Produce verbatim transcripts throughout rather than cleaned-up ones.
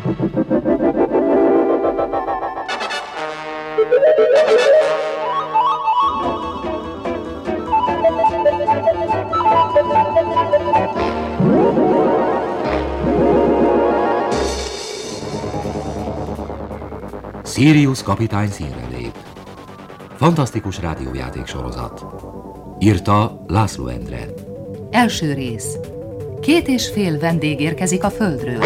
Sirius kapitány színre lép. Fantasztikus rádiójáték sorozat. Írta László Endre. Első rész. Két és fél vendég érkezik a Földről.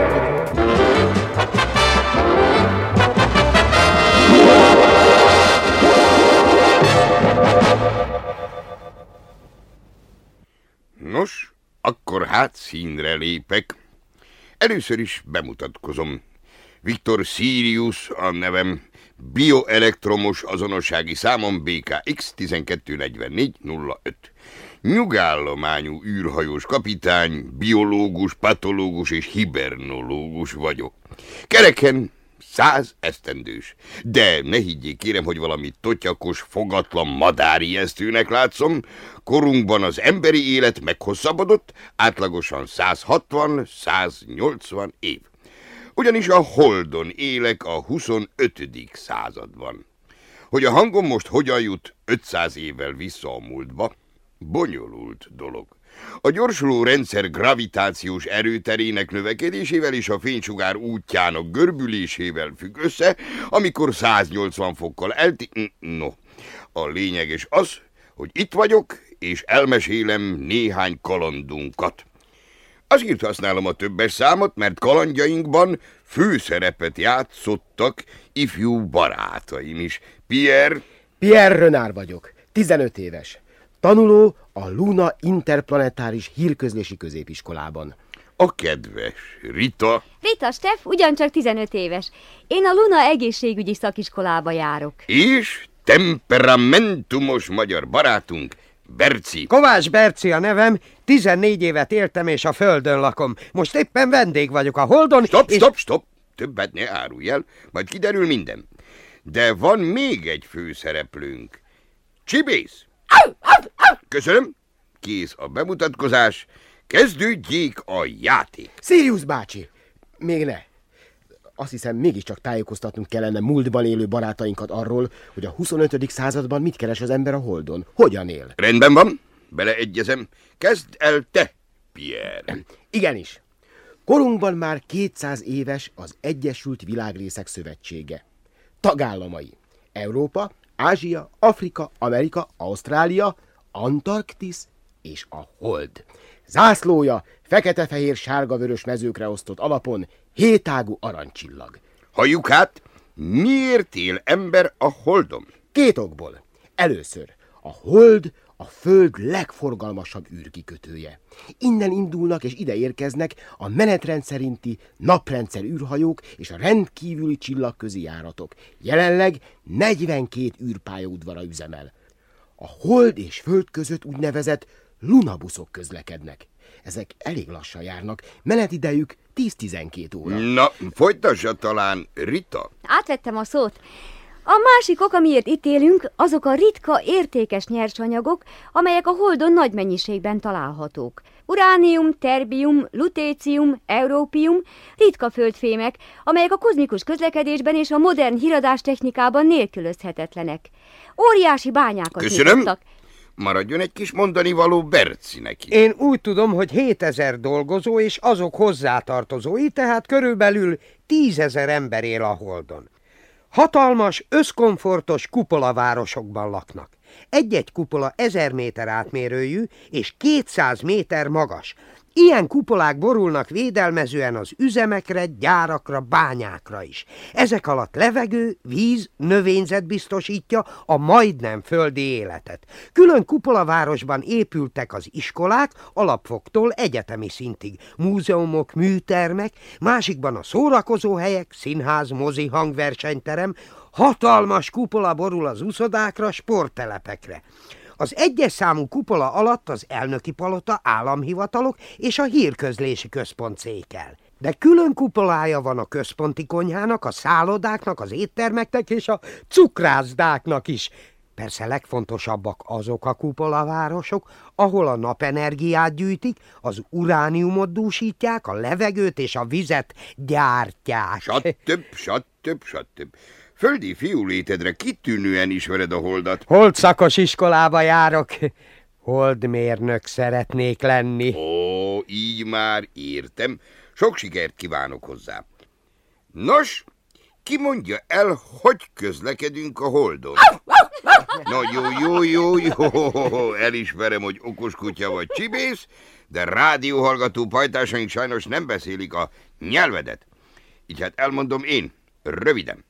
Nos, akkor hát színre lépek. Először is bemutatkozom. Viktor Sirius a nevem, bioelektromos azonossági számom bé ká iksz tizenkettő negyvennégy nulla öt. Nyugállományú űrhajós kapitány, biológus, patológus és hibernológus vagyok. Kereken száz esztendős. De ne higgyék kérem, hogy valami totyakos, fogatlan madárijesztőnek látszom. Korunkban az emberi élet meghosszabbodott, átlagosan száz hatvan - száz nyolcvan év. Ugyanis a Holdon élek a huszonötödik században. Hogy a hangom most hogyan jut ötszáz évvel vissza a múltba? Bonyolult dolog. A gyorsuló rendszer gravitációs erőterének növekedésével és a fénysugár útjának görbülésével függ össze, amikor száz nyolcvan fokkal elti... No, a lényeges az, hogy itt vagyok, és elmesélem néhány kalandunkat. Azért használom a többes számot, mert kalandjainkban főszerepet játszottak ifjú barátaim is. Pierre... Pierre Renard vagyok, tizenöt éves. Tanuló a Luna Interplanetáris Hírközlési Középiskolában. A kedves Rita... Rita Steff ugyancsak tizenöt éves. Én a Luna egészségügyi szakiskolába járok. És temperamentumos magyar barátunk, Berci. Kovács Berci a nevem, tizennégy évet éltem és a Földön lakom. Most éppen vendég vagyok a Holdon. Stop, és... stop, stop! Többet ne árulj el, majd kiderül minden. De van még egy főszereplőnk. Csibész! Köszönöm, kész a bemutatkozás, kezdődjék a játék. Sirius bácsi! Még ne. Azt hiszem, mégiscsak tájékoztatnunk kellene múltban élő barátainkat arról, hogy a huszonötödik században mit keres az ember a Holdon, hogyan él. Rendben van, beleegyezem. Kezd el te, Pierre. Igenis. Korunkban már kétszáz éves az Egyesült Világrészek Szövetsége. Tagállamai: Európa, Ázsia, Afrika, Amerika, Ausztrália, Antarktisz és a Hold. Zászlója fekete-fehér-sárga-vörös mezőkre osztott alapon hétágú aranycsillag. Halljuk hát, miért él ember a Holdon? Két okból. Először, a Hold a Föld legforgalmasabb űrkikötője. Innen indulnak és ide érkeznek a menetrend szerinti naprendszer űrhajók és a rendkívüli csillagközi járatok. Jelenleg negyvenkét űrpályaudvara üzemel. A Hold és Föld között úgynevezett lunabuszok közlekednek. Ezek elég lassan járnak, menetidejük tíz-tizenkét óra. Na, folytassa talán, Rita. Átvettem a szót. A másik ok, amiért itt élünk, azok a ritka, értékes nyersanyagok, amelyek a Holdon nagy mennyiségben találhatók. Uránium, terbium, lutécium, európium, ritka földfémek, amelyek a kozmikus közlekedésben és a modern híradástechnikában nélkülözhetetlenek. Óriási bányákat Köszönöm. nyitottak. Maradjon egy kis mondani való Berci neki. Én úgy tudom, hogy hétezer dolgozó és azok hozzátartozói, tehát körülbelül tízezer ember él a Holdon. Hatalmas, összkomfortos kupolavárosokban laknak. Egy-egy kupola ezer méter átmérőjű és kétszáz méter magas. Ilyen kupolák borulnak védelmezően az üzemekre, gyárakra, bányákra is. Ezek alatt levegő, víz, növényzet biztosítja a majdnem földi életet. Külön kupolavárosban épültek az iskolák, alapfoktól egyetemi szintig, múzeumok, műtermek, másikban a szórakozóhelyek, színház, mozi, hangversenyterem, hatalmas kupola borul az uszodákra, sporttelepekre. Az egyes számú kupola alatt az elnöki palota, államhivatalok és a hírközlési központ székel. De külön kupolája van a központi konyhának, a szállodáknak, az éttermeknek és a cukrászdáknak is. Persze legfontosabbak azok a kupolavárosok, ahol a napenergiát gyűjtik, az urániumot dúsítják, a levegőt és a vizet gyártják. Sattöbb, sattöbb, sattöbb. Földi fiúlétedre kitűnően ismered a holdat. Holdszakos iskolába járok. Holdmérnök szeretnék lenni. Ó, így már értem. Sok sikert kívánok hozzá. Nos, ki mondja el, hogy közlekedünk a Holdon? Na jó, jó, jó, jó, elismerem, hogy okos kutya vagy csibész, de rádióhallgató pajtásaink sajnos nem beszélik a nyelvedet. Így hát elmondom én, röviden.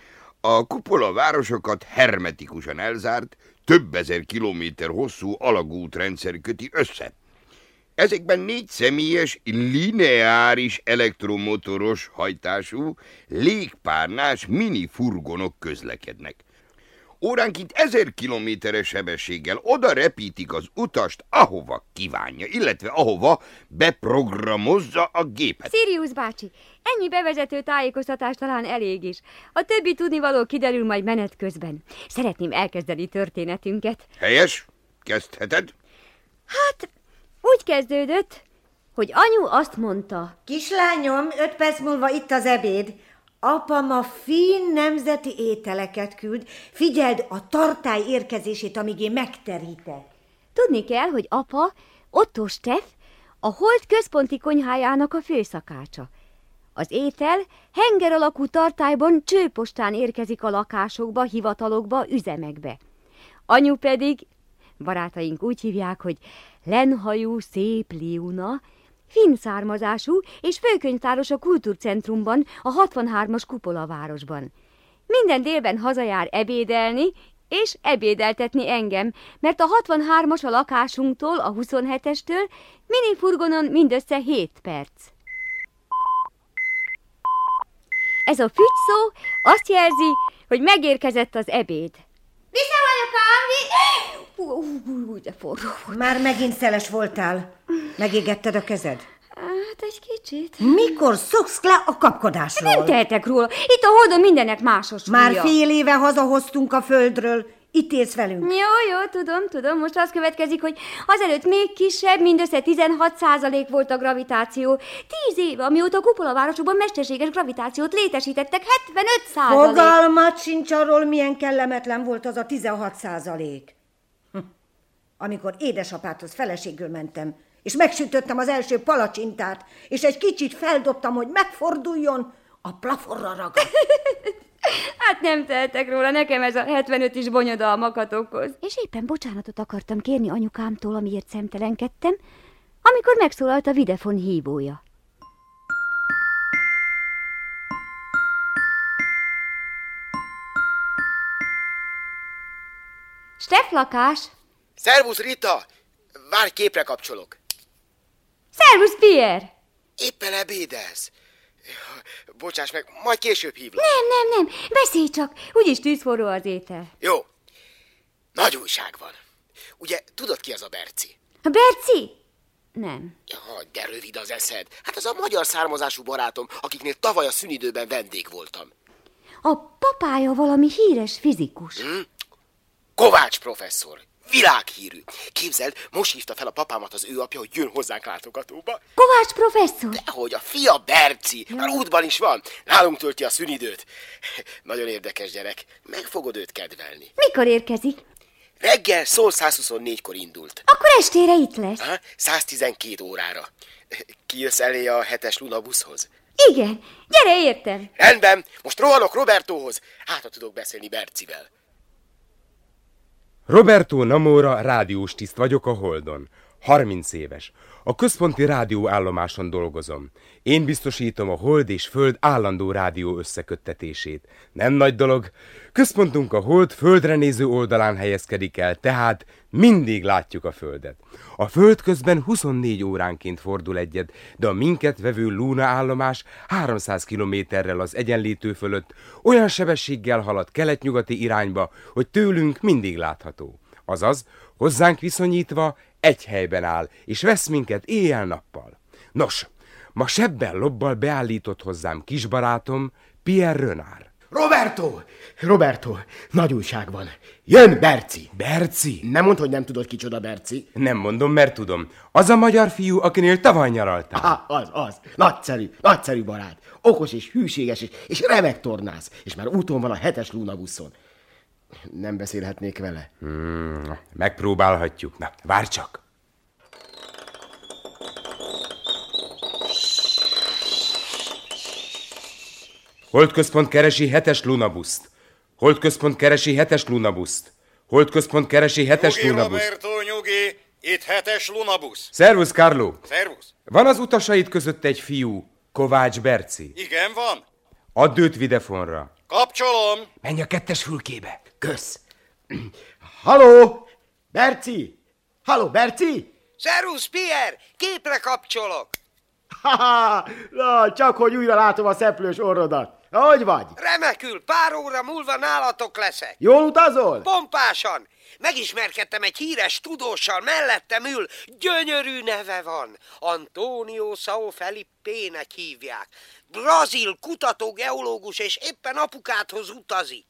A kupola városokat hermetikusan elzárt, több ezer kilométer hosszú alagútrendszer köti össze. Ezekben négy személyes, lineáris elektromotoros hajtású, légpárnás mini furgonok közlekednek. Óránként ezer kilométeres sebességgel oda repítik az utast, ahova kívánja, illetve ahova beprogramozza a gépet. Sirius bácsi, ennyi bevezető tájékoztatás talán elég is. A többi tudnivaló kiderül majd menet közben. Szeretném elkezdeni történetünket. Helyes? Kezdheted? Hát, úgy kezdődött, hogy anyu azt mondta. Kislányom, öt perc múlva itt az ebéd. Apa ma finn nemzeti ételeket küld. Figyeld a tartály érkezését, amíg én megterítek. Tudni kell, hogy apa, Otto Steff, a Hold központi konyhájának a főszakácsa. Az étel henger alakú tartályban csőpostán érkezik a lakásokba, hivatalokba, üzemekbe. Anyu pedig, barátaink úgy hívják, hogy Lenhajú Szép Liuna, finn származású és főkönyvtáros a Kultúrcentrumban, a hatvanhármas kupolavárosban. Minden délben hazajár ebédelni, és ebédeltetni engem, mert a hatvanhármas a lakásunktól, a huszonhetestől, minifurgonon mindössze hét perc. Ez a fügyszó azt jelzi, hogy megérkezett az ebéd. Vissza anyukám, vi... Úgy de forró volt. Már megint szeles voltál. Megégetted a kezed? Hát egy kicsit. Mikor szoksz le a kapkodásról? Nem tehetek róla. Itt a Holdon mindennek másos súlya. Már fél éve hazahoztunk a földről. Itt élsz velünk. Jó, jó, tudom, tudom. Most az következik, hogy azelőtt még kisebb, mindössze tizenhat százalék volt a gravitáció. Tíz éve, amióta a kupolavárosokban mesterséges gravitációt létesítettek, hetvenöt százalék. Fogalmat sincs arról, milyen kellemetlen volt az a tizenhat százalék. Hm. Amikor édesapádhoz feleségül mentem, és megsütöttem az első palacsintát, és egy kicsit feldobtam, hogy megforduljon, a plafonra ragadt. Hát nem tehetek róla, nekem ez a hetvenöt is bonyodalmakat okoz. És éppen bocsánatot akartam kérni anyukámtól, amiért szemtelenkedtem, amikor megszólalt a videfon hívója. Steff lakás! Szervusz, Rita! Várj, képre kapcsolok. Szervusz, Pierre! Éppen ebédelsz. Bocsáss meg, majd később hívlak. Nem, nem, nem, beszélj csak, úgyis tűzforró az étel. Jó. Nagy újság van. Ugye, tudod ki az a Berci? A Berci? Nem. Ja, de rövid az eszed. Hát az a magyar származású barátom, akiknél tavaly a szünidőben vendég voltam. A papája valami híres fizikus. Hm? Kovács professzor. Világhírű. Képzeld, most hívta fel a papámat az ő apja, hogy jön hozzánk látogatóba. Kovács professzor? Dehogy, a fia Berci. Ja. Már útban is van. Nálunk tölti a szünidőt. Nagyon érdekes gyerek. Meg fogod őt kedvelni. Mikor érkezik? Reggel szól százhuszonnégykor indult. Akkor estére itt lesz. Ha? száztizenkét órára. Kijössz elé a hetes lunabuszhoz? Igen, gyere értem. Rendben, most rohanok Robertóhoz. Hát, ha tudok beszélni Bercivel. Roberto Namora rádiós tiszt vagyok a Holdon. harminc éves. A központi rádióállomáson dolgozom. Én biztosítom a Hold és Föld állandó rádió összeköttetését. Nem nagy dolog. Központunk a Hold földre néző oldalán helyezkedik el, tehát mindig látjuk a Földet. A Föld közben huszonnégy óránként fordul egyet, de a minket vevő Luna állomás háromszáz kilométerrel az egyenlítő fölött olyan sebességgel halad kelet-nyugati irányba, hogy tőlünk mindig látható. Azaz, hozzánk viszonyítva egy helyben áll, és vesz minket éjjel-nappal. Nos, ma sebbel lobbal beállított hozzám kisbarátom, Pierre Renard. Roberto! Roberto, nagy újság van. Jön Berci. Berci? Nem mondd, hogy nem tudod, kicsoda Berci. Nem mondom, mert tudom. Az a magyar fiú, akinél tavaly nyaraltál. Aha, az, az. Nagyszerű, nagyszerű barát. Okos és hűséges, és, és remek tornász. És már úton van a hetes Lunabuszon. Nem beszélhetnék vele? Hmm, megpróbálhatjuk. Na, várj csak. Holdközpont keresi hetes Lunabuszt. Holdközpont keresi hetes Lunabuszt. Holdközpont keresi hetes Nyugi, Lunabuszt. Roberto, nyugi, itt hetes Lunabusz. Szervusz, Carlo. Szervusz. Van az utasaid között egy fiú, Kovács Berci. Igen, van. Add őt videfonra. Kapcsolom. Menj a kettes fülkébe. Kösz. Halló, Berci? Halló, Berci? Szervusz, Pierre! Képre kapcsolok! Ha-ha, na, csak hogy újra látom a szeplős orrodat. Hogy vagy? Remekül, pár óra múlva nálatok leszek. Jól utazol? Pompásan! Megismerkedtem egy híres tudóssal, mellettem ül, gyönyörű neve van. Antonio Sao Felippének hívják. Brazil kutató geológus, és éppen apukádhoz utazik.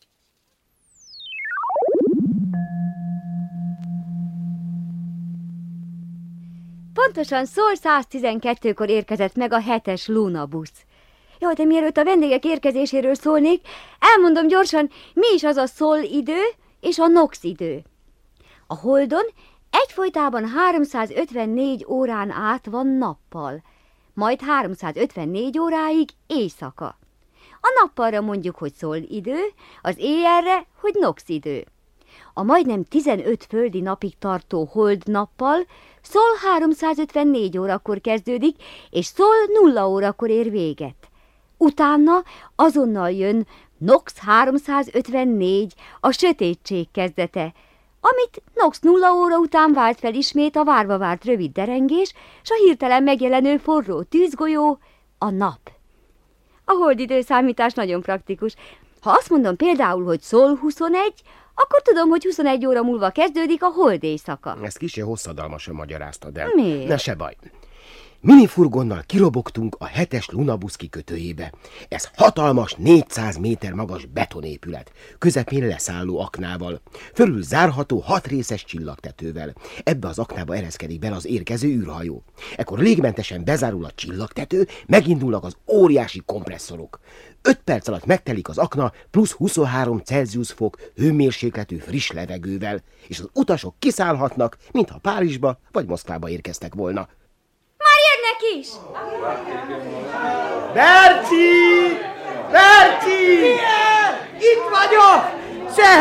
Pontosan Sol száz tizenkettőkor érkezett meg a hetes Lunabusz. Jó, de mielőtt a vendégek érkezéséről szólnék, elmondom gyorsan, mi is az a Sol idő és a Nox idő. A Holdon egyfolytában háromszázötvennégy órán át van nappal, majd háromszázötvennégy óráig éjszaka. A nappalra mondjuk, hogy Sol idő, az éjjelre, hogy Nox idő. A majdnem tizenöt földi napig tartó hold nappal Sol háromszázötvennégy órakor kezdődik, és Sol nulla órakor ér véget. Utána azonnal jön Nox háromszázötvennégy, a sötétség kezdete, amit Nox nulla óra után vált fel ismét a várva várt rövid derengés, s a hirtelen megjelenő forró tűzgolyó, a nap. A holdidőszámítás nagyon praktikus. Ha azt mondom például, hogy Sol huszonegy, akkor tudom, hogy huszonegy óra múlva kezdődik a hold éjszaka. Ezt kicsi hosszadalmasan magyaráztad el. Miért? Ne se baj. Minifurgonnal kirobogtunk a hetes Lunabusz kikötőjébe. Ez hatalmas, négyszáz méter magas betonépület, közepén leszálló aknával, fölül zárható hat részes csillagtetővel. Ebbe az aknába ereszkedik bele az érkező űrhajó. Ekkor légmentesen bezárul a csillagtető, megindulnak az óriási kompresszorok. Öt perc alatt megtelik az akna plusz huszonhárom Celsius fok hőmérsékletű friss levegővel, és az utasok kiszállhatnak, mintha Párizsba vagy Moszkvába érkeztek volna. Már jönnek is! Berci! Berci! Pierre! Itt vagyok!